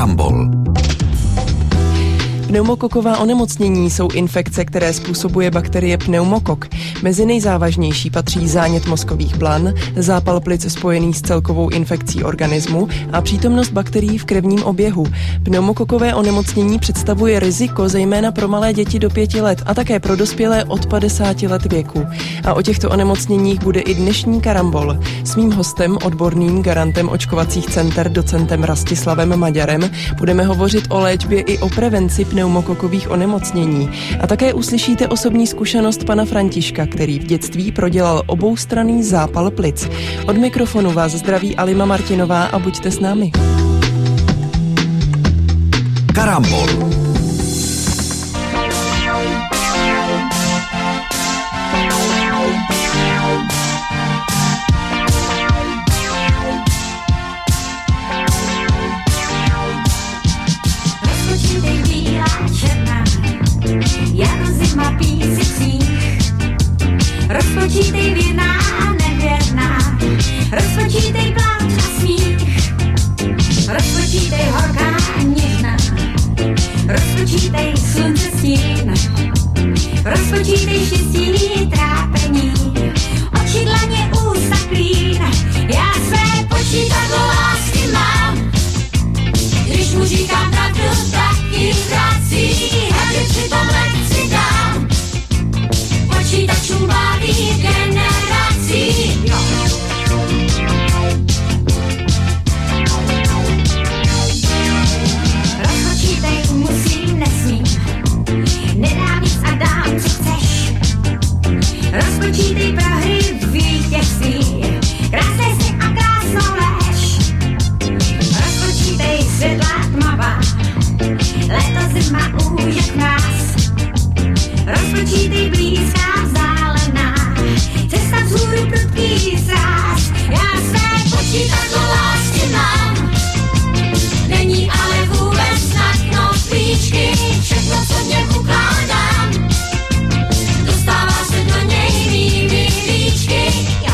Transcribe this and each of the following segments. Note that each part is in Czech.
Karambol. Pneumokoková onemocnění jsou infekce, které způsobuje bakterie pneumokok. Mezi nejzávažnější patří zánět mozkových blan, zápal plic spojený s celkovou infekcí organismu a přítomnost bakterií v krevním oběhu. Pneumokokové onemocnění představuje riziko zejména pro malé děti do 5 let a také pro dospělé od 50 let věku. A o těchto onemocněních bude i dnešní Karambol. S mým hostem, odborným garantem očkovacích center, docentem Rastislavem Maďarem, budeme hovořit o léčbě i o prevenci pneumokokových onemocnění. A také uslyšíte osobní zkušenost pana Františka, který v dětství prodělal oboustranný zápal plic. Od mikrofonu vás zdraví Alima Martinová a buďte s námi. Karambol. Rozpočítej věrná a nevěrná, rozpočítej pláč a smích, rozpočítej horká a něžná, rozpočítej slunce stín, rozpočítej štěstí trápení, oči dlaně ústa klín, já své počítadlo lásky mám, když mu říkám pravdu, tak ji vrací, a když přitom lekci dám, počítačů mladých generací, jo. Rozpočítej musím, nesmím, nedám nic a dám, co chceš. Rozpočítej prohry vítězství, krásné sny a krásnou lež. Rozpočítej světlá tmavá, léto zima úžek nás. Rozpočítej blízká vzdálená, cesta vzhůru prudký sráz. Já své počítadlo lásky mám, není ale vůbec snadno klíčky, všechno, co v něm ukládám, dostává se do něj mými líčky.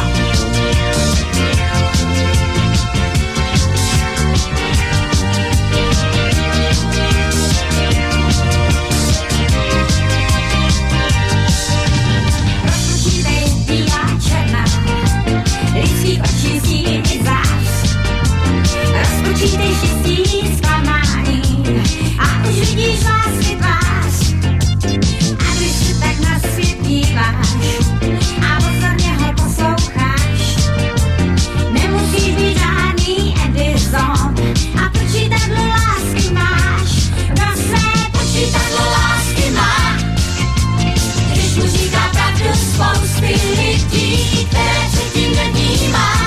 Rozpočítej štěstí zklamání a už vidíš lásky tvář. A když se tak na svět díváš a pozorně ho posloucháš, nemusíš být žádný Edison a počítadlo lásky máš. Kdo své počítadlo lásky má, když mu říká pravdu spousty lidí, které předtím nevnímá.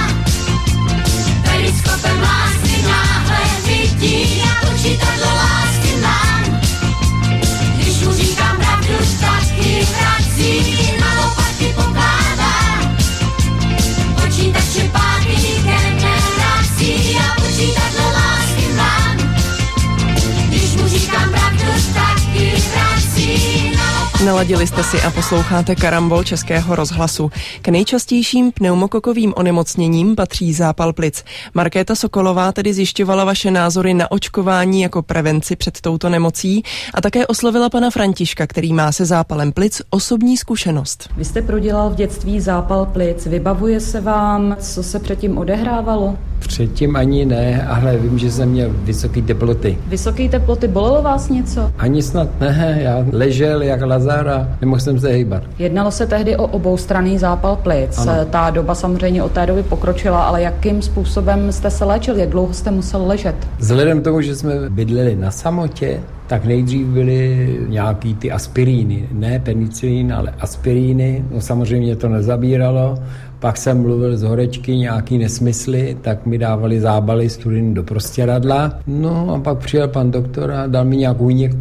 Periskopem lásky náhle vidí, já počítadlo lásky mám. Když mu říkám pravdu, tak ji vrací, na lopatky pokládá. Počítače pátých generací, já počítadlo lásky mám. Když mu říkám pravdu, tak ji vrací, na lopatky. Naladili jste si a posloucháte Karambol Českého rozhlasu. K nejčastějším pneumokokovým onemocněním patří zápal plic. Markéta Sokolová tedy zjišťovala vaše názory na očkování jako prevenci před touto nemocí a také oslovila pana Františka, který má se zápalem plic osobní zkušenost. Vy jste prodělal v dětství zápal plic. Vybavuje se vám, co se předtím odehrávalo? Předtím ani ne, ale vím, že jsem měl vysoké teploty. Vysoké teploty, bolelo vás něco? Ani snad ne, já ležel jak Lazar a nemohl jsem se hýbat. Jednalo se tehdy o oboustranný zápal plic. Ano. Ta doba samozřejmě od té doby pokročila, ale jakým způsobem jste se léčil? Jak dlouho jste musel ležet? Vzhledem k tomu, že jsme bydleli na samotě, tak nejdřív byly nějaký ty aspiríny. Ne penicilin, ale aspiríny. No samozřejmě to nezabíralo. Pak jsem mluvil z horečky, nějaký nesmysly, tak mi dávali zábaly studiny do prostěradla. No a pak přijel pan doktor a dal mi nějakou injekci.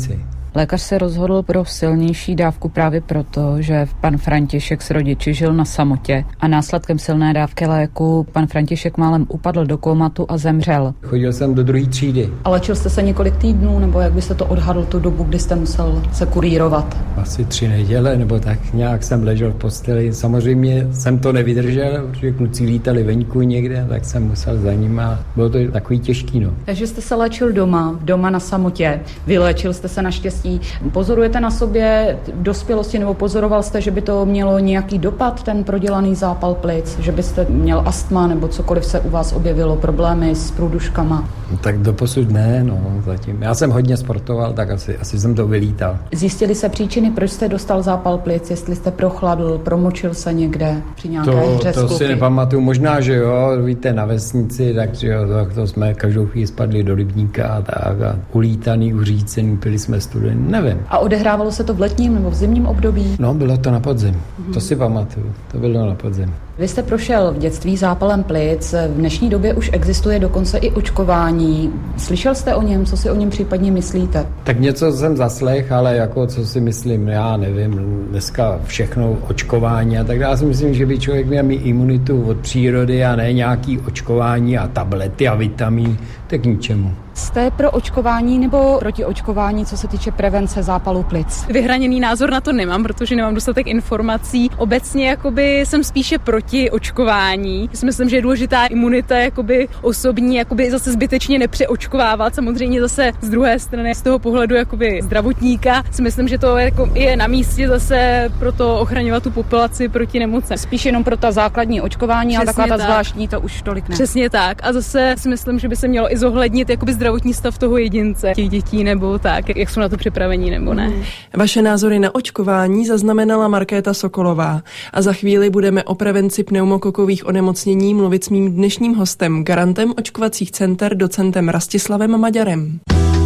Lékař se rozhodl pro silnější dávku právě proto, že pan František s rodiči žil na samotě a následkem silné dávky léku pan František málem upadl do kómatu a zemřel. Chodil jsem do 2. třídy. A léčil jste se několik týdnů, nebo jak byste to odhadl tu dobu, kdy jste musel se kurírovat? Asi 3 neděle, nebo tak nějak jsem ležel v posteli. Samozřejmě jsem to nevydržel, protože kluci lítali venku někde, tak jsem musel za nimi a bylo to takový těžký. No. Takže jste se léčil doma na samotě. Vyléčil jste se naštěstí. Pozorujete na sobě v dospělosti, nebo pozoroval jste, že by to mělo nějaký dopad, ten prodělaný zápal plic, že byste měl astma, nebo cokoliv se u vás objevilo, problémy s průduškama? Tak doposud ne, no, zatím. Já jsem hodně sportoval, tak asi jsem to vylítal. Zjistili se příčiny, proč jste dostal zápal plic, jestli jste prochladl, promočil se někde při nějaké hře s kluky? To si nepamatuju, možná, že jo, víte, na vesnici, takže jo, to jsme každou chvíli spadli do rybníka a tak a ulítaný, uřícený, pili jsme studený, nevím. A odehrávalo se to v letním nebo v zimním období? No, bylo to na podzim, to si pamatuju, to bylo na podzim. Vy jste prošel v dětství zápalem plic, v dnešní době už existuje dokonce i očkování. Slyšel jste o něm, co si o něm případně myslíte? Tak něco jsem zaslech, ale jako co si myslím, já nevím, dneska všechno očkování a tak dále. Já si myslím, že by člověk měl mít imunitu od přírody a ne nějaký očkování a tablety a vitamíny, tak k ničemu. Jste pro očkování nebo proti očkování, co se týče prevence zápalu plic? Vyhraněný názor na to nemám, protože nemám dostatek informací. Obecně jakoby jsem spíše proti očkování. Myslím, že je důležitá imunita jakoby osobní, jakoby zase zbytečně nepřeočkovávat. Samozřejmě zase z druhé strany, z toho pohledu jakoby zdravotníka, si myslím, že to je na místě zase proto ochraňovat tu populaci proti nemocem. Spíš jenom pro ta základní očkování, a taková ta zvláštní to už tolik ne. Přesně tak. A zase si myslím, že by se mělo i zohlednit jakoby zdravotní stav toho jedince, těch dětí nebo tak, jak jsou na to připravení nebo ne. Vaše názory na očkování zaznamenala Markéta Sokolová a za chvíli budeme o prevenci pneumokokových onemocnění mluvit s mým dnešním hostem, garantem očkovacích center, docentem Rastislavem Maďarem.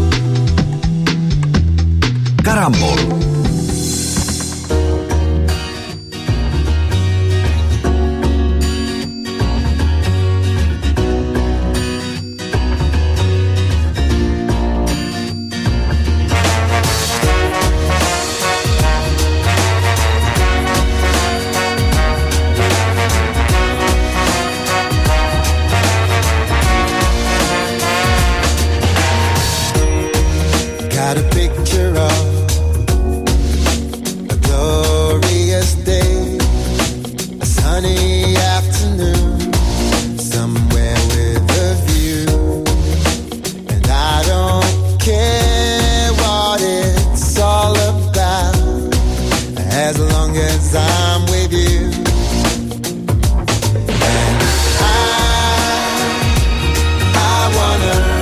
Karambol. Got a picture of a glorious day, a sunny afternoon, somewhere with a view, and I don't care what it's all about, as long as I'm with you. And I wanna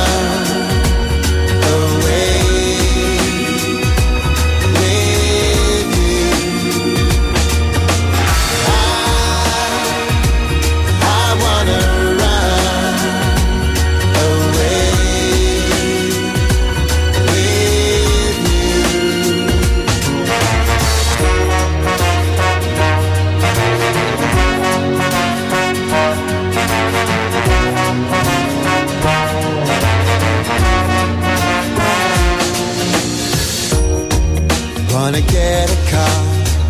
wanna get a car,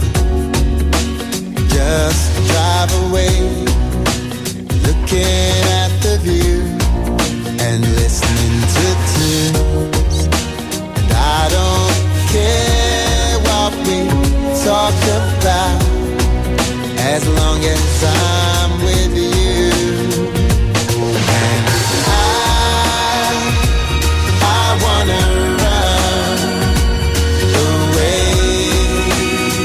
just drive away, looking at the view and listening to tunes. And I don't care what we talk about, as long as I'm with you. And I wanna run away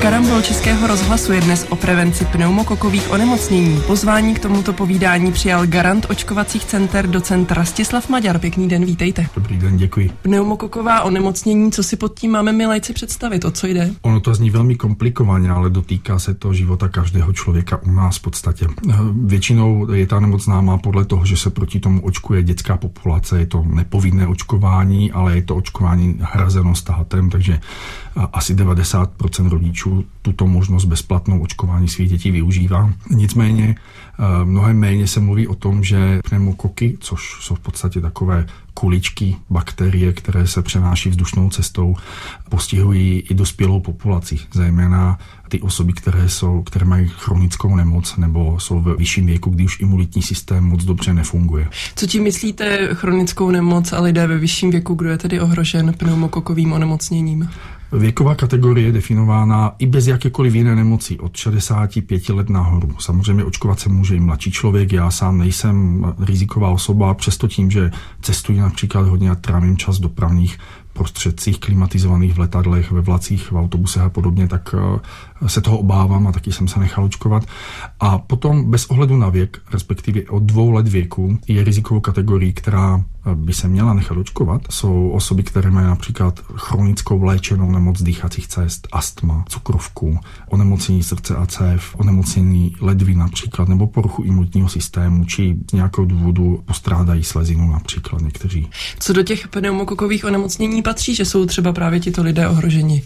Karambol Českého rozhlasu je dnes o prevenci pneumokokových onemocnění. Pozvání k tomuto povídání přijal garant očkovacích center docent Rastislav Maďar. Pěkný den, vítejte. Dobrý den, děkuji. Pneumokoková onemocnění, co si pod tím máme my laici představit, o co jde? Ono to zní velmi komplikovaně, ale dotýká se to života každého člověka u nás v podstatě. Většinou je ta nemoc známá podle toho, že se proti tomu očkuje dětská populace, je to nepovinné očkování, ale je to očkování hrazeno státem, takže asi 90% rodičů tuto možnost bezplatnou očkování svých dětí využívá. Nicméně mnohem méně se mluví o tom, že pneumokoky, což jsou v podstatě takové kuličky, bakterie, které se přenáší vzdušnou cestou, postihují i dospělou populaci, zejména ty osoby, které mají chronickou nemoc nebo jsou ve vyšším věku, kdy už imunitní systém moc dobře nefunguje. Co tím myslíte chronickou nemoc a lidé ve vyšším věku, kdo je tedy ohrožen pneumokokovým onemocněním? Věková kategorie je definována i bez jakékoliv jiné nemoci od 65 let nahoru. Samozřejmě očkovat se může i mladší člověk, já sám nejsem riziková osoba, přesto tím, že cestuji například hodně a trávím čas v dopravních prostředcích klimatizovaných v letadlech, ve vlacích, v autobusech a podobně, tak se toho obávám a taky jsem se nechal očkovat. A potom bez ohledu na věk, respektive od 2 let věku, je rizikovou kategorií, která by se měla nechat očkovat. Jsou osoby, které mají například chronickou léčenou nemoc dýchacích cest, astma, cukrovku, onemocnění srdce a cév, onemocnění ledvin například, nebo poruchu imunitního systému, či z nějakého důvodu postrádají slezinu například někteří. Co do těch pneumokokových onemocnění patří, že jsou třeba právě tito lidé ohroženi?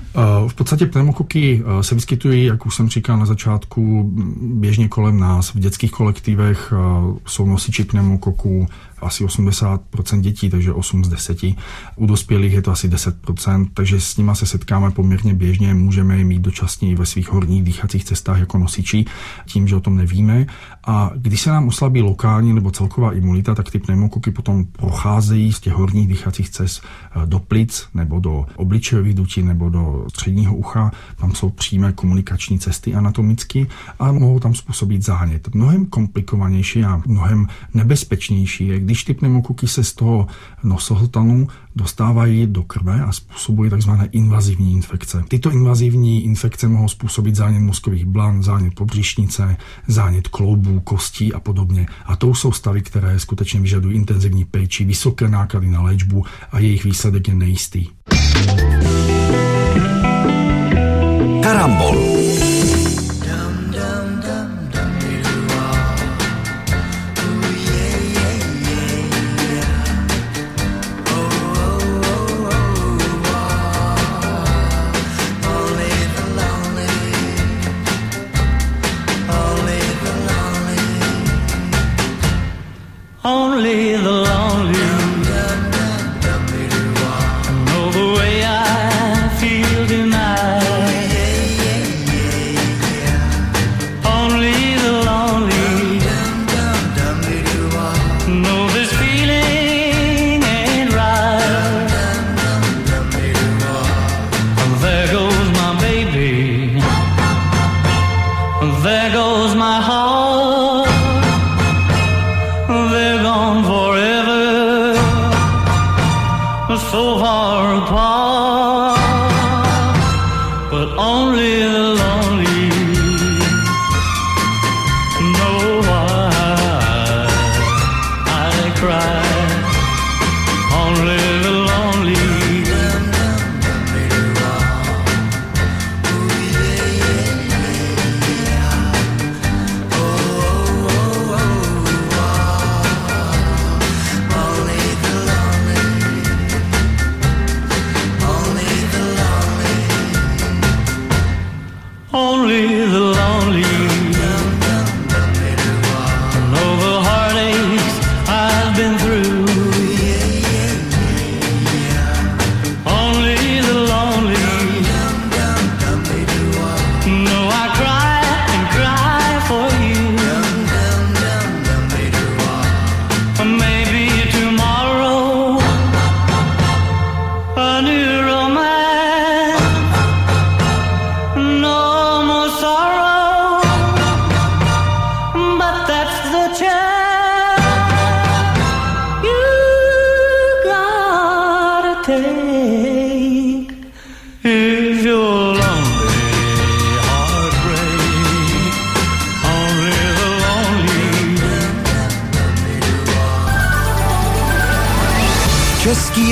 V podstatě pneumokoky se vyskytují, jak už jsem říkal na začátku, běžně kolem nás. V dětských kolektivech jsou nosiči pneumokoků asi 80% dětí, takže 8 z 10. U dospělých je to asi 10%, takže s nima se setkáme poměrně běžně, můžeme je mít dočasně i ve svých horních dýchacích cestách jako nosiči, tím, že o tom nevíme. A když se nám oslabí lokální nebo celková imunita, tak ty pneumokoky potom procházejí z těch horních dýchacích cest do plic nebo do obličejových dutin nebo do středního ucha. Tam jsou přímé komunikační cesty anatomicky a mohou tam způsobit zánět. Mnohem komplikovanější a mnohem nebezpečnější je, když ty pneumokoky se z toho nosohltanu dostávají do krve a způsobují takzvané invazivní infekce. Tyto invazivní infekce mohou způsobit zánět mozkových blan, zánět pobřišnice, zánět kloubů, kostí a podobně. A to jsou stavy, které skutečně vyžadují intenzivní péči, vysoké náklady na léčbu a jejich výsledek je nejistý. Karambol. Only the lonely know the way I feel tonight. Only the lonely know this feeling ain't right. There goes my baby, there goes my heart. They're gone forever, so far apart, but only the lonely know why I cry. Only the lonely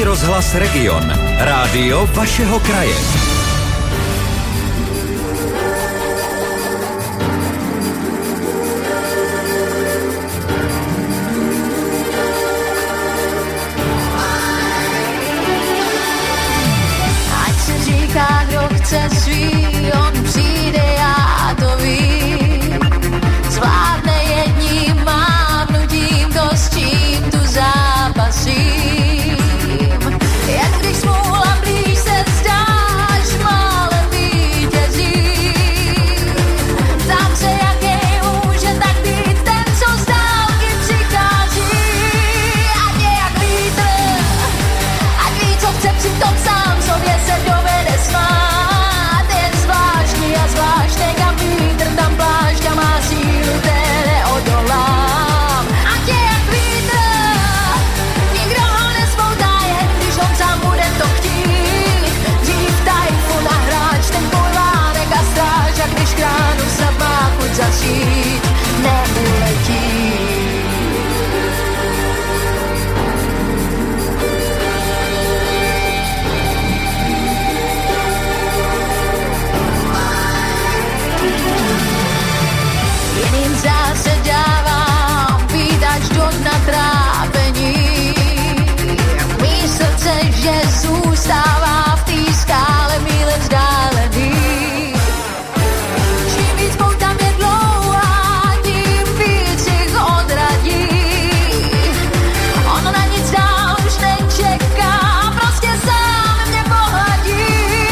rozhlas Region. Rádio vašeho kraje. Ať se říká, kdo chce svý, on přijde, já to vím. Zvládne jedním mávnutím to, s čím tu zápasím. Jak když smůla blíž se vzdáš, málem vítězím. Ptám se, jaký může tak být ten, co z dálky přichází. Ať je jak vítr, ať ví, co chce, přitom sám sobě se dovede smát. Je zvláštní a zvláštní, kam vítr, tam plášť a má sílu, té neodolám. Ať je jak vítr, nikdo ho nespoutá, jen když on sám bude to chtít. Dřív tajfun a hráč, ten polvánek a stráž, a když kránu snad má chuť začít, neuletí. Jiným zase dávám být až do dna trápení. Mý srdce, že zůstává v té skále míle vzdálený. Čím víc pouta mě dlouhá, tím víc jich odradí. On na nic dál už nečeká, prostě sám mě pohladí.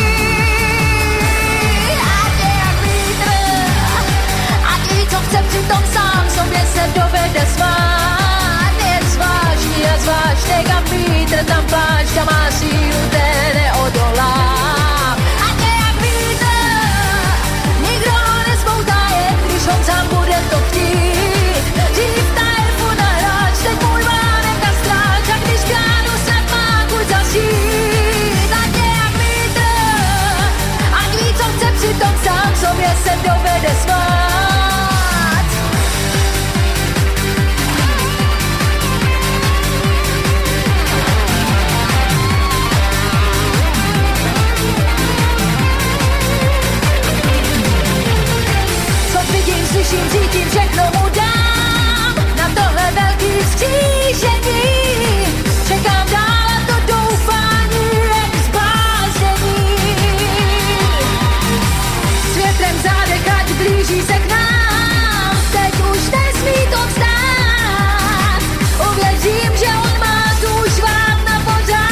Ať je jak vítr, ať ví, co chce, přitom sám sobě se dovede smát. Je zvláštní a zvláštní, kam vítr, tam plášť a má sílu, té neodolám. Ať je jak vítr, nikdo ho nespoutá, jen když on sám bude to chtít. Dřív telefon a hráč, teď můj vánek a stráč, a když kránu snad má chuť zasít. Ať je jak vítr, ať ví, co chce, přitom sám sobě se dovede smát. Co vidím, slyším, cítím, všechno mu dám. Na tohle velký vzkříšení čekám dál a to doufání jak zblázení. S větrem v zádech, ať blíží se k nám, teď už nesmí to vzdát. Uvěřím, že on má tu švát na pořád.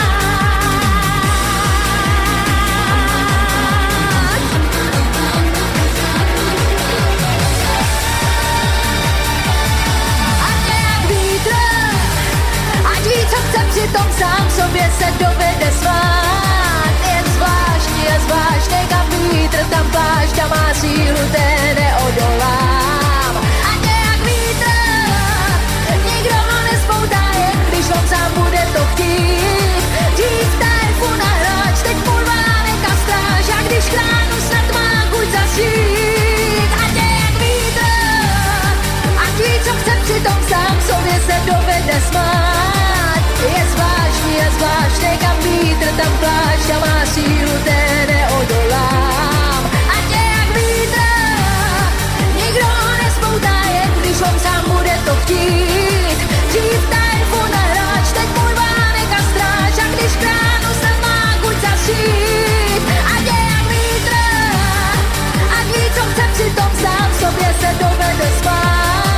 Ať je jak vítr, ať ví, co chce, přitom sám sobě se dovede smát. Je zvláštní a zvláštní, kam vítr, tam plášť a má sílu, té neodolám. Ať je jak vítr, nikdo ho nespoutá, jen když on sám bude to chtít. Dřív telefon a hráč, teď polvánek a stráž, a když kránu snad má chuť zasít. Ať je jak vítr, ať ví, co chce, přitom sám sobě se dovede smát. Je zvláštní a zvláštní, kam vítr, tam plášť a má sílu, té neodolám. Ať je jak vítr, nikdo ho nespoutá, jen když on sám bude to chtít. Dřív telefon a hráč, teď můj vánek a stráž, a když kránu snad má chuť zasít. Ať je jak vítr, ať ví, co chce, přitom sám sobě se dovede smát.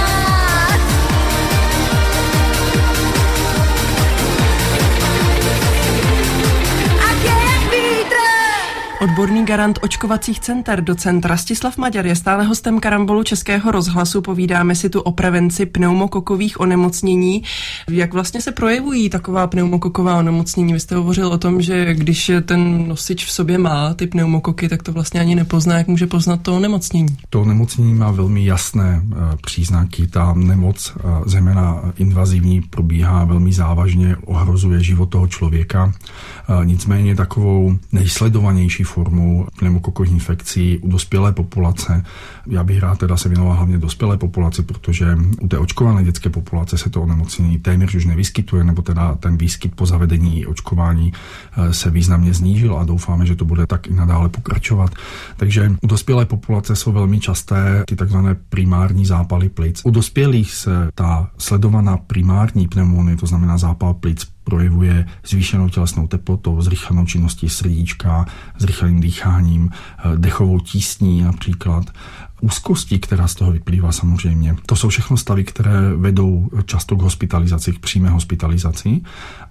Ať je jak vítr. Odborný garant očkovacích center, docent Rastislav Maďar, je stále hostem Karambolu Českého rozhlasu. Povídáme si tu o prevenci pneumokokových onemocnění. Jak vlastně se projevují taková pneumokoková onemocnění? Vy jste hovořil o tom, že když ten nosič v sobě má ty pneumokoky, tak to vlastně ani nepozná. Jak může poznat to onemocnění? To onemocnění má velmi jasné příznaky. Ta nemoc, zejména invazivní, probíhá velmi závažně, ohrozuje život toho člověka. Nicméně takovou nejsledovanější formu pneumokokových infekcí u dospělé populace. Já bych rád teda se věnoval hlavně dospělé populaci, protože u té očkované dětské populace se to onemocnění téměř už nevyskytuje, nebo teda ten výskyt po zavedení očkování se významně snížil a doufáme, že to bude tak i nadále pokračovat. Takže u dospělé populace jsou velmi časté ty takzvané primární zápaly plic. U dospělých se ta sledovaná primární pneumonie, to znamená zápal plic, projevuje zvýšenou tělesnou teplotou, zrychlenou činností srdíčka, zrychleným dýcháním, dechovou tísní například, úzkostí, která z toho vyplývá samozřejmě. To jsou všechno stavy, které vedou často k hospitalizaci, k přímé hospitalizaci.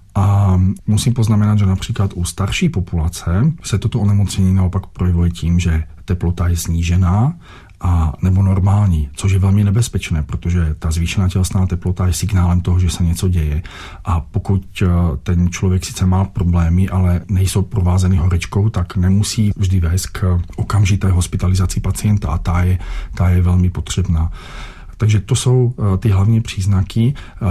A musím poznamenat, že například u starší populace se toto onemocnění naopak projevuje tím, že teplota je snížená a nebo normální, což je velmi nebezpečné, protože ta zvýšená tělesná teplota je signálem toho, že se něco děje. A pokud ten člověk sice má problémy, ale nejsou provázeny horečkou, tak nemusí vždy vést k okamžité hospitalizaci pacienta a ta je velmi potřebná. Takže to jsou ty hlavní příznaky.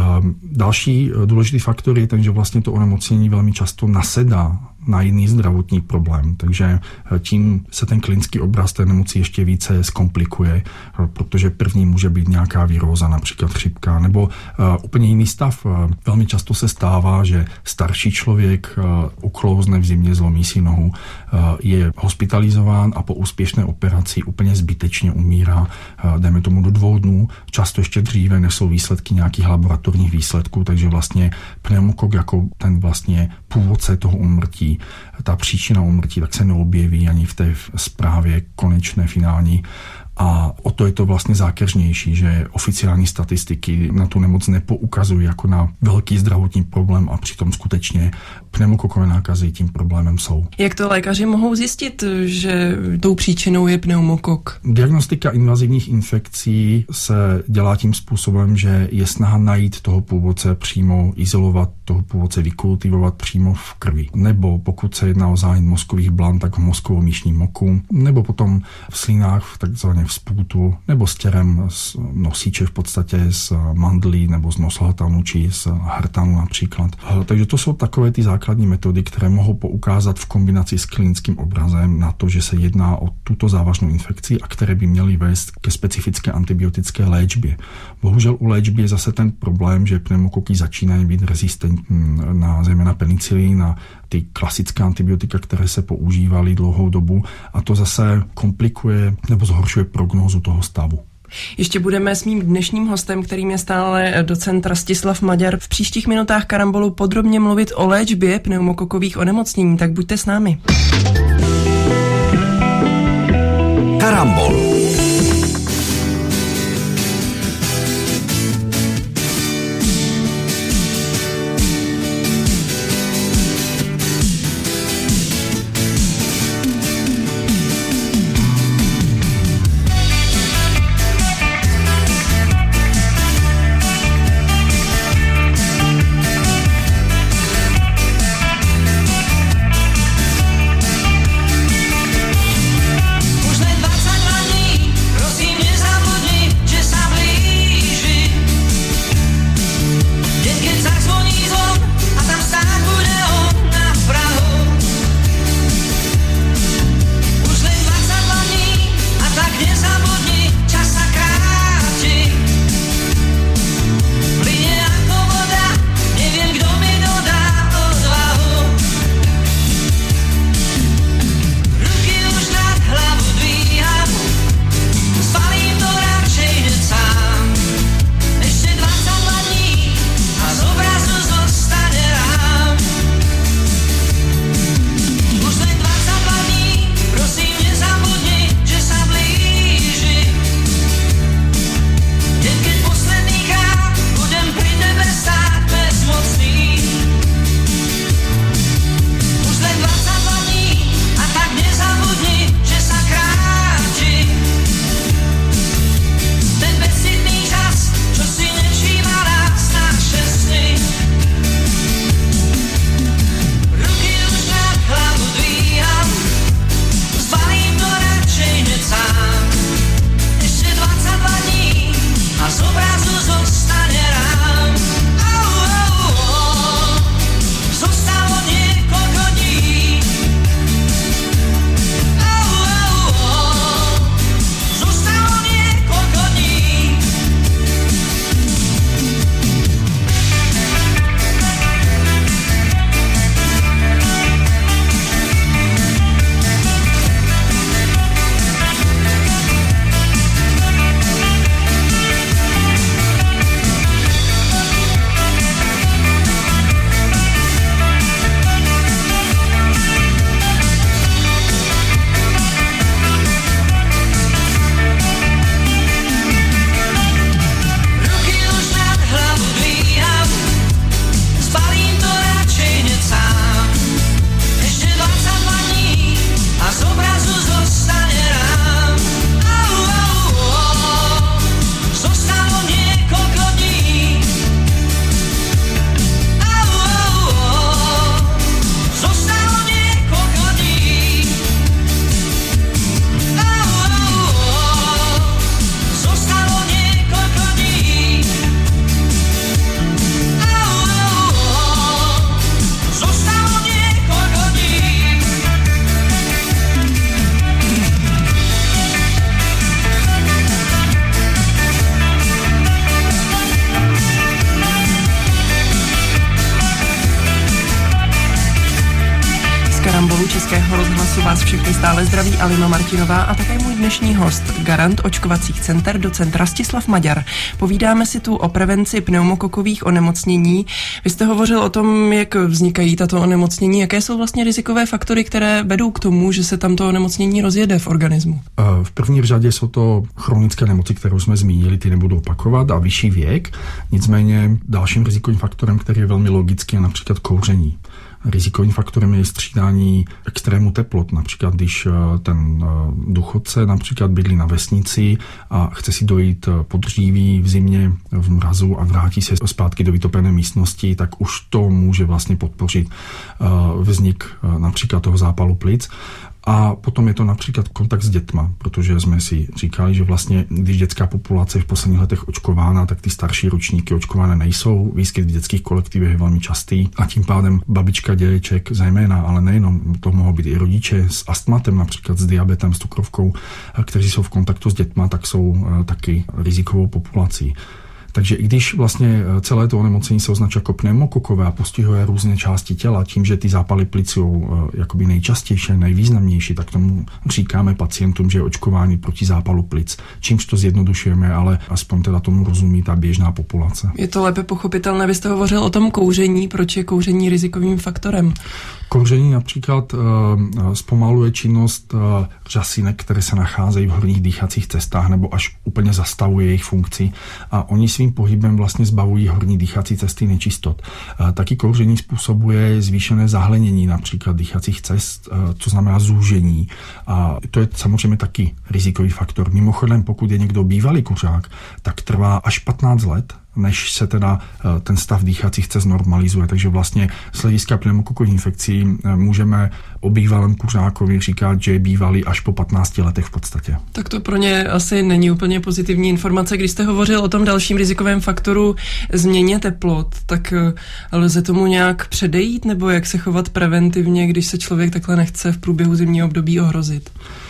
Další důležitý faktor je ten, že vlastně to onemocnění velmi často nasedá na jiný zdravotní problém. Takže tím se ten klinický obraz té nemoci ještě více zkomplikuje, protože první může být nějaká viróza, například chřipka, nebo úplně jiný stav. Velmi často se stává, že starší člověk uklouzne v zimě, zlomí si nohu, je hospitalizován a po úspěšné operaci úplně zbytečně umírá, dejme tomu do 2 dnů, často ještě dříve, než jsou výsledky nějakých laboratorních výsledků, takže vlastně pneumokok jako ten vlastně původce toho úmrtí, ta příčina úmrtí, tak se neobjeví ani v té zprávě konečné, finální. A o to je to vlastně zákeřnější, že oficiální statistiky na tu nemoc nepoukazují jako na velký zdravotní problém a přitom skutečně pneumokokové nákazy tím problémem jsou. Jak to lékaři mohou zjistit, že tou příčinou je pneumokok? Diagnostika invazivních infekcí se dělá tím způsobem, že je snaha najít toho původce přímo, izolovat toho původce, vykultivovat přímo v krvi. Nebo pokud se jedná o zánět mozkových blan, tak v mozkovo-míšním moku, nebo potom v slinách, takzvaně v spůtu, nebo stěrem z nosiče v podstatě z mandlí, nebo z noshltanu, či z hrtanu například. Takže to jsou takové ty základní metody, které mohou poukázat v kombinaci s klinickým obrazem na to, že se jedná o tuto závažnou infekci a které by měly vést ke specifické antibiotické léčbě. Bohužel u léčby je zase ten problém, že pneumokoky začínají být rezistentní na zejména penicilin, na ty klasické antibiotika, které se používaly dlouhou dobu, a to zase komplikuje nebo zhoršuje prognózu toho stavu. Ještě budeme s mým dnešním hostem, kterým je stále docent Rastislav Maďar, v příštích minutách Karambolu podrobně mluvit o léčbě pneumokokových onemocnění, tak buďte s námi. Karambol. Už len 22 dní Českého rozhlasu vás všechny stále zdraví Alina Martinová a také můj dnešní host, garant očkovacích center, docent Rastislav Maďar. Povídáme si tu o prevenci pneumokokových onemocnění. Vy jste hovořil o tom, jak vznikají tato onemocnění, jaké jsou vlastně rizikové faktory, které vedou k tomu, že se tam to onemocnění rozjede v organismu. V první řadě jsou to chronické nemoci, které jsme zmínili, ty nebudu opakovat, a vyšší věk. Nicméně dalším rizikovým faktorem, který je velmi logický, je například kouření. Rizikovým faktorem je střídání extrému teplot. Například, když ten důchodce například bydlí na vesnici a chce si dojít po dříví v zimě v mrazu a vrátí se zpátky do vytopené místnosti, tak už to může vlastně podpořit vznik například toho zápalu plic. A potom je to například kontakt s dětma, protože jsme si říkali, že vlastně, když dětská populace je v posledních letech očkována, tak ty starší ročníky očkované nejsou. Výskyt v dětských kolektivech je velmi častý a tím pádem babička, dědeček zejména, ale nejenom, to mohou být i rodiče s astmatem, například s diabetem, s cukrovkou, kteří jsou v kontaktu s dětma, tak jsou taky rizikovou populací. Takže i když vlastně celé to onemocnění se označuje jako pneumokokové a postihuje různé části těla, tím, že ty zápaly plic jsou jakoby nejčastější, nejvýznamnější, tak tomu říkáme pacientům, že je očkování proti zápalu plic. Čímž to zjednodušujeme, ale aspoň teda tomu rozumí ta běžná populace. Je to lépe pochopitelné. Vy jste hovořil o tom kouření. Proč je kouření rizikovým faktorem? Kouření například zpomaluje činnost řasinek, které se nacházejí v horních dýchacích cestách nebo až úplně zastavuje jejich funkci a oni svým pohybem vlastně zbavují horní dýchací cesty nečistot. Taky kouření způsobuje zvýšené zahlenění například dýchacích cest, co znamená zúžení. A to je samozřejmě taky rizikový faktor. Mimochodem, pokud je někdo bývalý kuřák, tak trvá až 15 let, než se teda ten stav dýchacích cest normalizuje. Takže vlastně z hlediska pneumokokových infekcí můžeme o bývalém kuřákovi říkat, že je bývalý až po 15 letech v podstatě. Tak to pro ně asi není úplně pozitivní informace. Když jste hovořil o tom dalším rizikovém faktoru změně teplot, tak lze tomu nějak předejít nebo jak se chovat preventivně, když se člověk takhle nechce v průběhu zimního období ohrozit?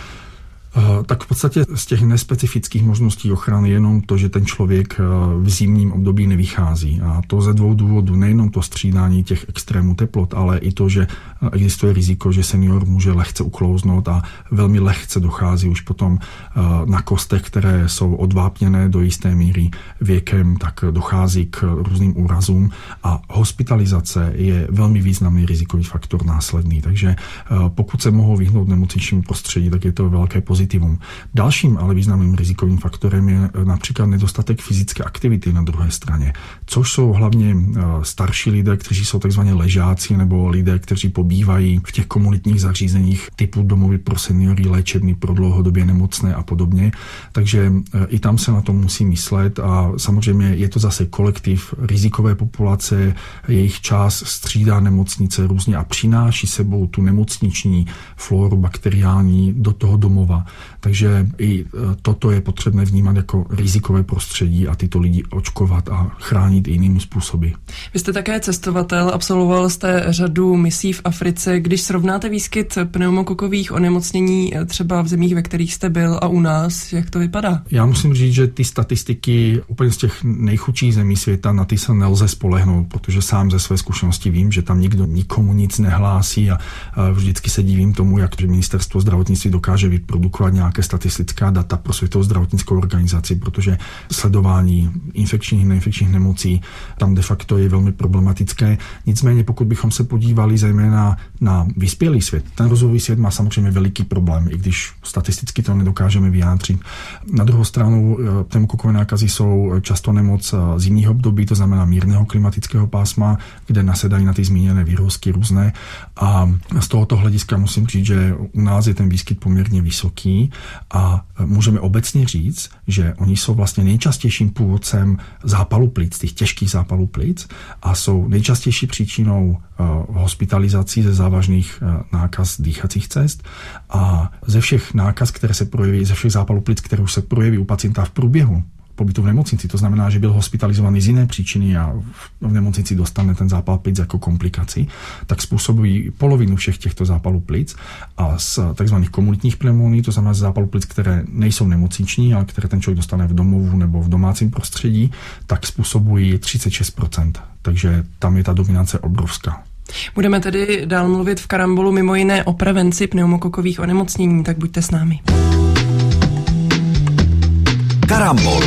Tak v podstatě z těch nespecifických možností ochrany jenom to, že ten člověk v zimním období nevychází. A to ze dvou důvodů. Nejenom to střídání těch extrémů teplot, ale i to, že existuje riziko, že senior může lehce uklouznout a velmi lehce dochází už potom na kostech, které jsou odvápněné do jisté míry věkem, tak dochází k různým úrazům a hospitalizace je velmi významný rizikový faktor následný. Takže pokud se mohou vyhnout nemocničnímu prostředí, tak je to velké pozitivum. Dalším ale významným rizikovým faktorem je například nedostatek fyzické aktivity na druhé straně, což jsou hlavně starší lidé, kteří jsou takzvaně ležáci nebo lidé, kteří pobývají v těch komunitních zařízeních typu domovy pro seniory, léčebny pro dlouhodobě nemocné a podobně. Takže i tam se na to musí myslet a samozřejmě je to zase kolektiv rizikové populace, jejich část střídá nemocnice různě a přináší sebou tu nemocniční floru bakteriální do toho domova. Takže i toto je potřebné vnímat jako rizikové prostředí a tyto lidi očkovat a chránit jinými způsoby. Vy jste také cestovatel, absolvoval jste řadu misí v Africe. Když srovnáte výskyt pneumokokových onemocnění třeba v zemích, ve kterých jste byl a u nás, jak to vypadá? Já musím říct, že ty statistiky úplně z těch nejchudších zemí světa, na ty se nelze spolehnout, protože sám ze své zkušenosti vím, že tam nikdo nikomu nic nehlásí a vždycky se divím tomu, jak ministerstvo zdravotnictví dokáže vyprodukovat nějaké statistická data pro Světovou zdravotnickou organizaci, protože sledování infekčních a neinfekčních nemocí tam de facto je velmi problematické. Nicméně pokud bychom se podívali zejména na vyspělý svět, ten rozvojový svět má samozřejmě veliký problém, i když statisticky to nedokážeme vyjádřit. Na druhou stranu pneumokokové nákazy jsou často nemoc zimního období, to znamená mírného klimatického pásma, kde nasedají na ty zmíněné výrůzky různé a z tohoto hlediska musím říct, že u nás je ten výskyt poměrně vysoký a můžeme obecně říct, že oni jsou vlastně nejčastějším původcem zápalu plic, těch těžkých zápalů plic a jsou nejčastější příčinou hospitalizací ze závažných nákaz dýchacích cest a ze všech nákaz, které se projeví, ze všech zápalů plic, které už se projeví u pacienta v průběhu pobytu v nemocnici, to znamená, že byl hospitalizovaný z jiné příčiny a v nemocnici dostane ten zápal plic jako komplikaci, tak způsobují polovinu všech těchto zápalů plic a z takzvaných komunitních pneumonií, to znamená z zápalů plic, které nejsou nemocniční, ale které ten člověk dostane v domovu nebo v domácím prostředí, tak způsobují 36%. Takže tam je ta dominace obrovská. Budeme tedy dál mluvit v Karambolu mimo jiné o prevenci pneumokokových onemocnění, tak buďte s námi. Karambol.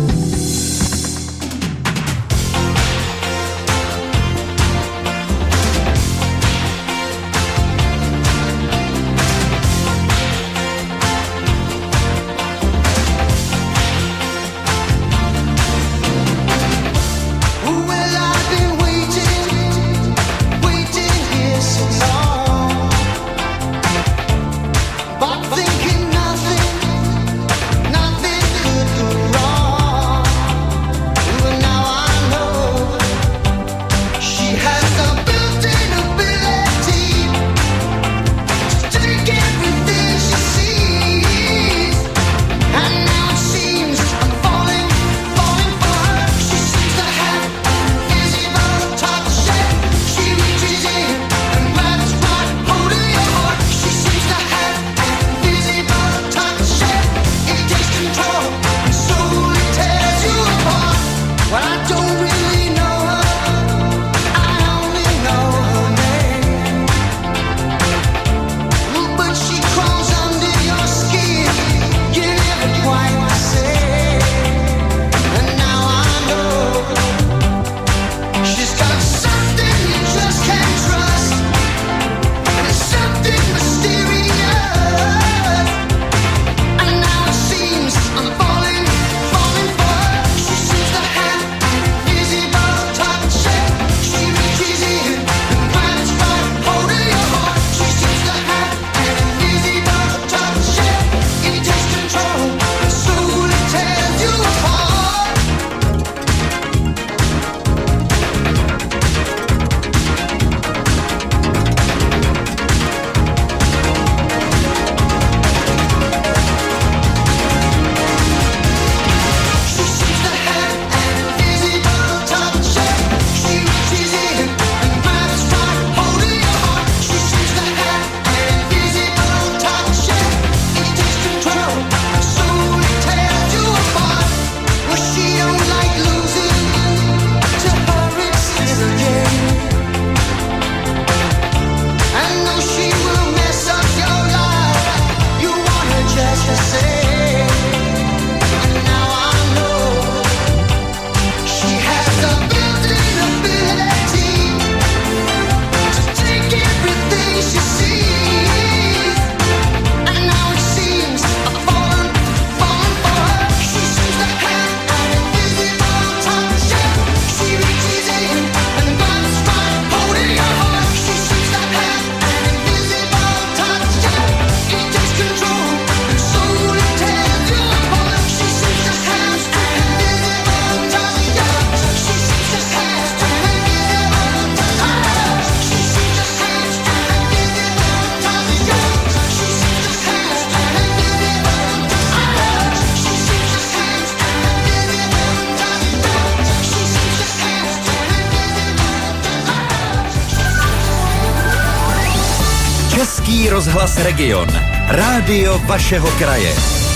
Český rozhlas Region. Rádio vašeho kraje.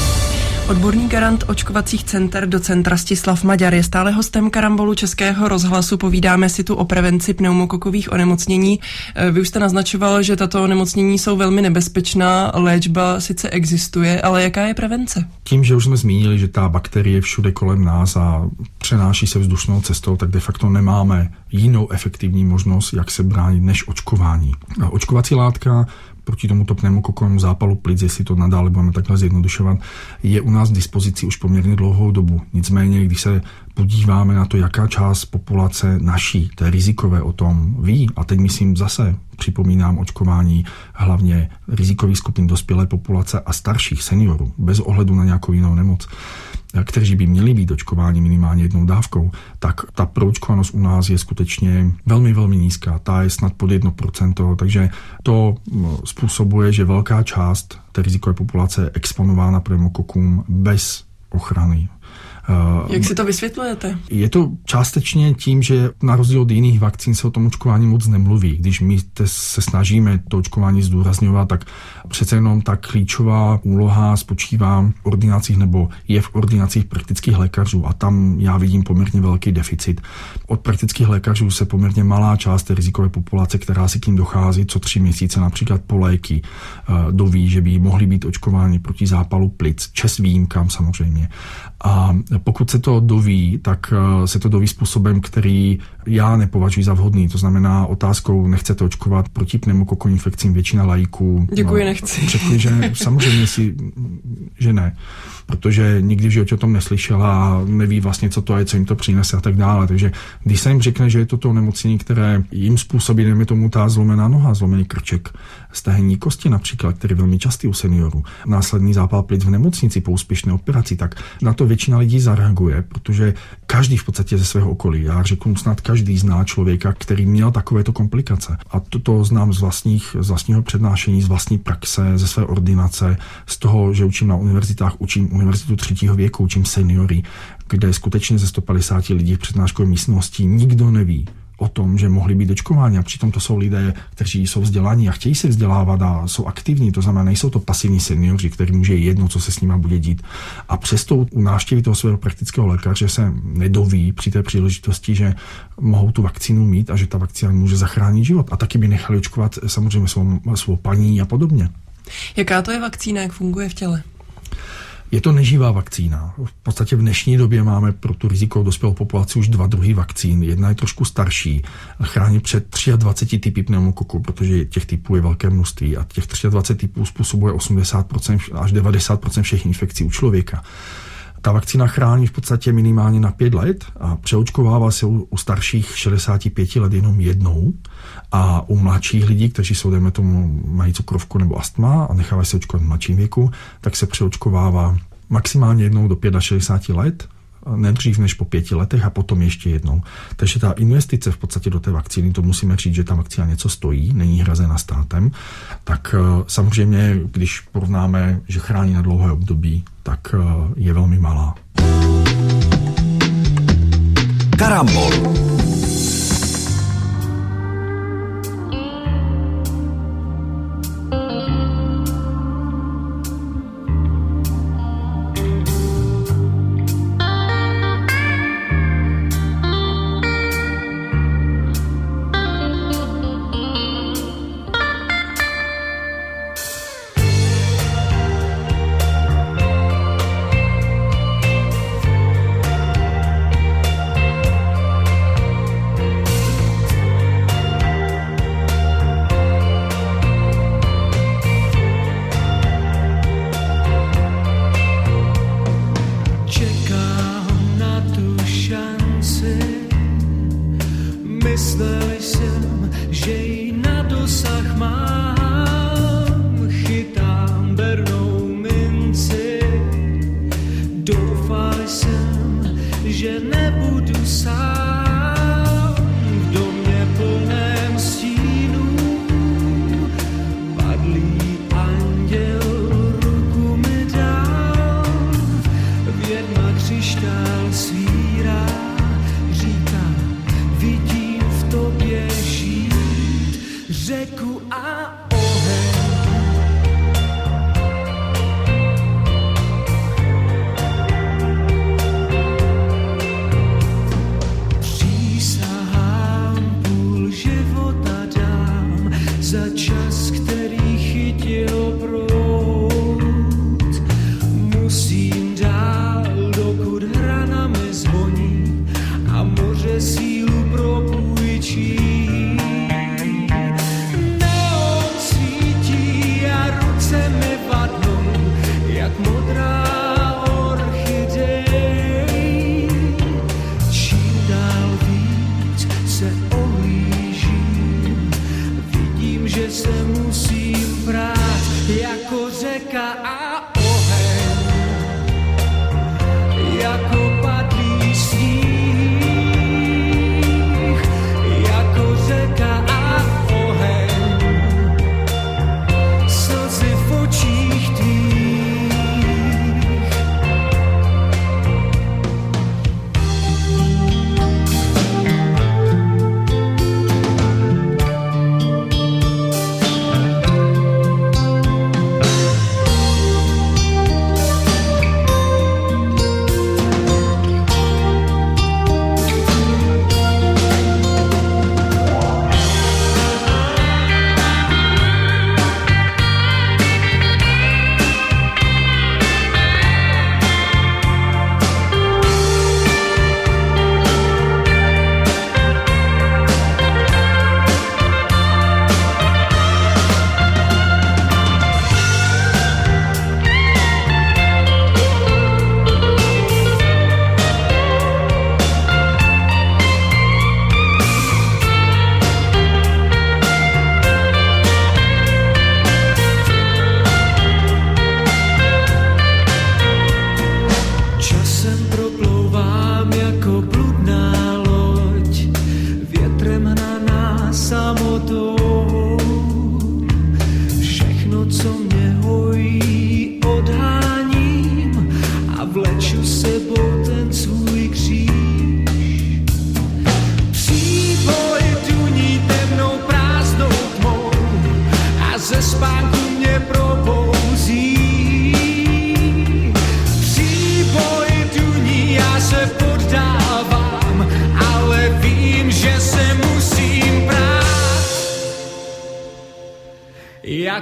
Odborný garant očkovacích center docent Rastislav Maďar je stále hostem Karambolu Českého rozhlasu. Povídáme si tu o prevenci pneumokokových onemocnění. Vy už jste naznačoval, že tato onemocnění jsou velmi nebezpečná, léčba sice existuje, ale jaká je prevence? Tím, že už jsme zmínili, že ta bakterie je všude kolem nás a přenáší se vzdušnou cestou, tak de facto nemáme jinou efektivní možnost, jak se bránit než očkování. A očkovací látka proti tomuto pneumokokovému zápalu plic, jestli to nadále budeme takhle zjednodušovat, je u nás k dispozici už poměrně dlouhou dobu. Nicméně, když se podíváme na to, jaká část populace naší, té rizikové, o tom ví, a teď myslím zase, připomínám očkování hlavně rizikových skupin dospělé populace a starších seniorů, bez ohledu na nějakou jinou nemoc, kteří by měli být očkováni minimálně jednou dávkou, tak ta proočkovanost u nás je skutečně velmi, velmi nízká. Ta je snad pod 1%, takže to způsobuje, že velká část té rizikové populace je exponována pneumokokům bez ochrany. Jak si to vysvětlujete? Je to částečně tím, že na rozdíl od jiných vakcín se o tom očkování moc nemluví. Když my se snažíme to očkování zdůrazňovat, tak přece jenom ta klíčová úloha spočívá v ordinacích nebo je v ordinacích praktických lékařů a tam já vidím poměrně velký deficit. Od praktických lékařů se poměrně malá část té rizikové populace, která si k ním dochází co 3 měsíce, například po léky, doví, že by mohli být očkováni proti zápalu plic, čest výjimkám samozřejmě. A pokud se to doví, tak se to doví způsobem, který já nepovažuji za vhodný. To znamená otázkou, nechcete očkovat proti pneumokokkovým infekcím, většina laiků. Děkuji, nechci. Řekli, že samozřejmě že ne. Protože nikdy v životě o tom neslyšela a neví vlastně, co to je, co jim to přinese a tak dále. Takže když se jim řekne, že je to onemocnění, které jim způsobí, dejme tomu ta zlomená noha, zlomený krček, stehenní kosti například, který je velmi častý u seniorů, následný zápal plic v nemocnici po úspěšné operaci, tak na to většina lidí zareaguje, protože každý v podstatě ze svého okolí, já řeknu snad každý zná člověka, který měl takovéto komplikace. A to znám z vlastního přednášení, z vlastní praxe, ze své ordinace, z toho, že učím na univerzitách, učím univerzitu 3. věku, učím seniory, kde skutečně ze 150 lidí v přednáškové místnosti nikdo neví o tom, že mohli být očkováni a přitom to jsou lidé, kteří jsou vzdělaní a chtějí se vzdělávat a jsou aktivní, to znamená, nejsou to pasivní seniori, kterým může jedno, co se s nimi bude dít. A přesto u návštěvy toho svého praktického lékaře se nedoví při té příležitosti, že mohou tu vakcínu mít a že ta vakcína může zachránit život. A taky by nechali očkovat samozřejmě svou paní a podobně. Jaká to je vakcína, jak funguje v těle? Je to neživá vakcína. V podstatě v dnešní době máme pro tu rizikovou dospělou populaci už 2 druhy vakcín. Jedna je trošku starší, chrání před 23 typy pneumokoků, protože těch typů je velké množství a těch 23 typů způsobuje 80% až 90% všech infekcí u člověka. Ta vakcína chrání v podstatě minimálně na 5 let a přeočkovává se u starších 65 let jenom jednou a u mladších lidí, kteří jsou, dejme tomu, mají cukrovku nebo astma a nechávají se očkovat v mladším věku, tak se přeočkovává maximálně jednou do 65 let, ne dřív než po 5 letech a potom ještě jednou. Takže ta investice v podstatě do té vakcíny, to musíme říct, že ta vakcína něco stojí, není hrazena státem, tak samozřejmě, když porovnáme, že chrání na dlouhé období, tak je velmi malá. Karambol.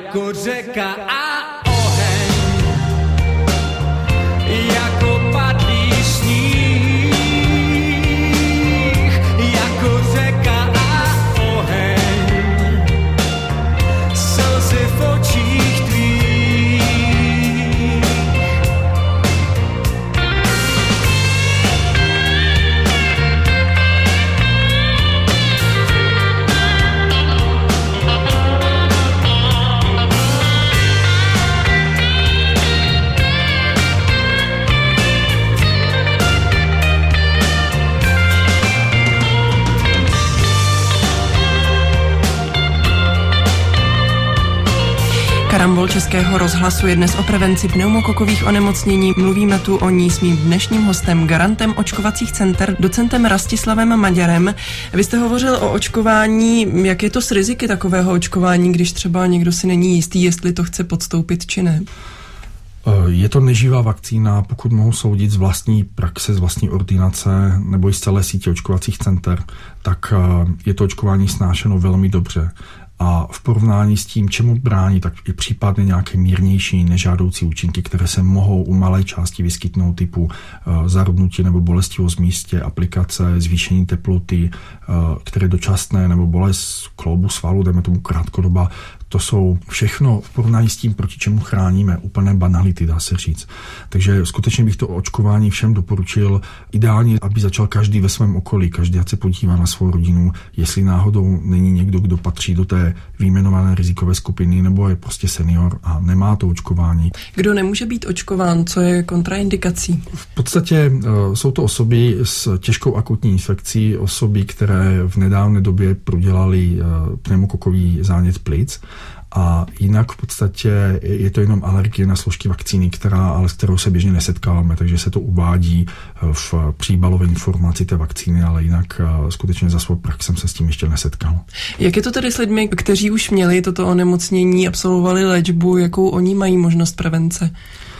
jako řeka a oheň, jako padlý sníh, jako řeka a oheň, slzy v očích tvých. Karambol Českého rozhlasu je dnes o prevenci pneumokokových onemocnění. Mluvíme tu o ní s mým dnešním hostem, garantem očkovacích center, docentem Rastislavem Maďarem. Vy jste hovořil o očkování. Jak je to s riziky takového očkování, když třeba někdo si není jistý, jestli to chce podstoupit či ne? Je to neživá vakcína, pokud mohu soudit z vlastní praxe, z vlastní ordinace nebo i z celé sítě očkovacích center, tak je to očkování snášeno velmi dobře. A v porovnání s tím, čemu brání, tak i případně nějaké mírnější nežádoucí účinky, které se mohou u malé části vyskytnout, typu zarudnutí nebo bolestivost v místě, aplikace, zvýšení teploty, které dočasné, nebo bolest kloubu svalu, dejme tomu krátkodoba. To jsou všechno v porovnání s tím, proti čemu chráníme, úplné banality, dá se říct. Takže skutečně bych to očkování všem doporučil. Ideálně, aby začal každý ve svém okolí, každý ať se podívá na svou rodinu, jestli náhodou není někdo, kdo patří do té vyjmenované rizikové skupiny, nebo je prostě senior a nemá to očkování. Kdo nemůže být očkován, co je kontraindikací? V podstatě jsou to osoby s těžkou akutní infekcí, osoby, které v nedávné době prodělali pneumokokový zánět plic. A jinak v podstatě je to jenom alergie na složky vakcíny, s kterou se běžně nesetkáváme, takže se to uvádí v příbalové informaci té vakcíny, ale jinak skutečně za svou praxi jsem se s tím ještě nesetkal. Jak je to tedy s lidmi, kteří už měli toto onemocnění, absolvovali léčbu, jakou oni mají možnost prevence?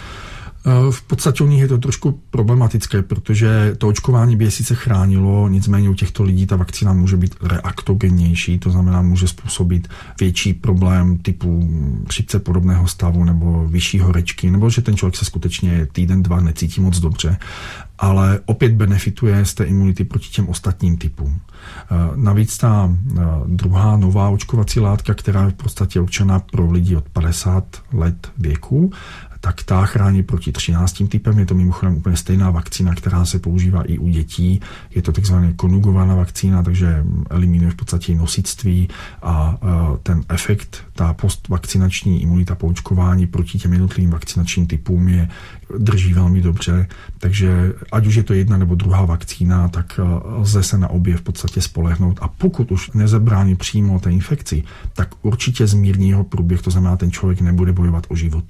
V podstatě u nich je to trošku problematické, protože to očkování by je sice chránilo, nicméně u těchto lidí ta vakcína může být reaktogennější, to znamená může způsobit větší problém typu chřipce podobného stavu nebo vyšší horečky, nebo že ten člověk se skutečně týden, dva necítí moc dobře, ale opět benefituje z té imunity proti těm ostatním typům. Navíc ta druhá nová očkovací látka, která je v podstatě určená pro lidi od 50 let věku, tak ta chrání proti 13 typem. Je to mimochodem úplně stejná vakcína, která se používá i u dětí. Je to takzvaná konjugovaná vakcína, takže eliminuje v podstatě nosictví a ten efekt, ta postvakcinační imunita po očkování proti těm jednotlivým vakcinačním typům drží velmi dobře. Takže ať už je to jedna nebo druhá vakcína, tak lze se na obě v podstatě spolehnout. A pokud už nezabrání přímo té infekci, tak určitě zmírní jeho průběh, to znamená, ten člověk nebude bojovat o život.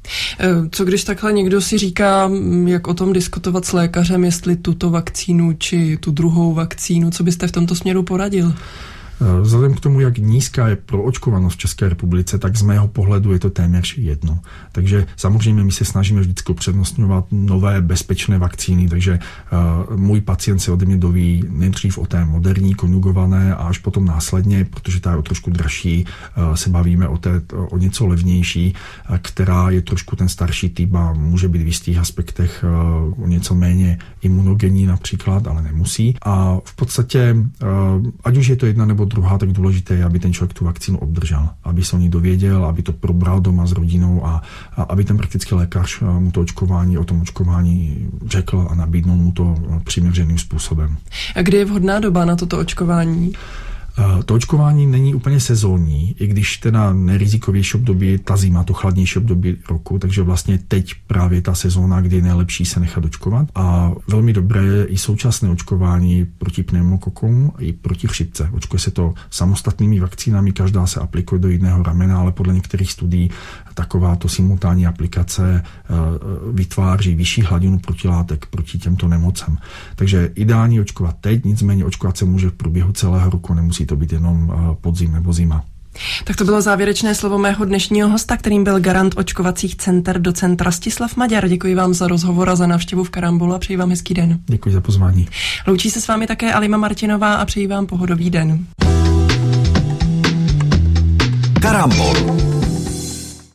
Co když takhle někdo si říká, jak o tom diskutovat s lékařem, jestli tuto vakcínu či tu druhou vakcínu, co byste v tomto směru poradil? Vzhledem k tomu, jak nízká je proočkovanost v České republice, tak z mého pohledu je to téměř jedno. Takže samozřejmě my se snažíme vždycky upřednostňovat nové bezpečné vakcíny, takže můj pacient se ode mě doví nejdřív o té moderní, konjugované a až potom následně, protože ta je o trošku dražší, se bavíme o něco levnější, která je trošku ten starší typ a může být v jistých aspektech o něco méně imunogenní například, ale nemusí. A v podstatě, ať už je to jedna nebo druhá, tak důležité je, aby ten člověk tu vakcínu obdržel, aby se o ní dověděl, aby to probral doma s rodinou a aby ten praktický lékař mu to očkování, o tom očkování řekl a nabídnul mu to přiměřeným způsobem. A kdy je vhodná doba na toto očkování? To očkování není úplně sezónní, i když teda nerizikovější období je ta zima, to chladnější období roku, takže vlastně teď právě ta sezóna, kdy je nejlepší se nechat očkovat. A velmi dobré je i současné očkování proti pneumokokům i proti chřipce. Očkuje se to samostatnými vakcínami, každá se aplikuje do jiného ramena, ale podle některých studií takováto simultánní aplikace vytváří vyšší hladinu protilátek proti těmto nemocem. Takže ideální očkovat teď, nicméně očkovat se může v průběhu celého roku, nemusí to být jenom podzim nebo zima. Tak to bylo závěrečné slovo mého dnešního hosta, kterým byl garant očkovacích center docent Rastislav Maďar. Děkuji vám za rozhovor a za návštěvu v Karambolu a přeji vám hezký den. Děkuji za pozvání. Loučí se s vámi také Alima Martinová a přeji vám pohodový den. Karambol.